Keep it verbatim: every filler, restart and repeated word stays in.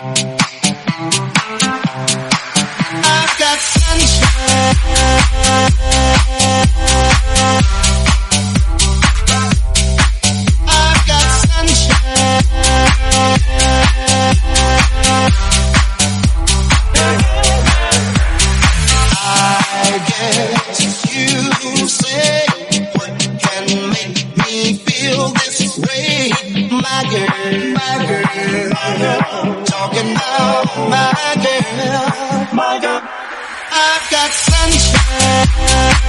I've got sunshine. I've got sunshine. I guess you say what can make me feel this way, my girl, my girl, my girl. Talking about my girl, my girl. I've got sunshine.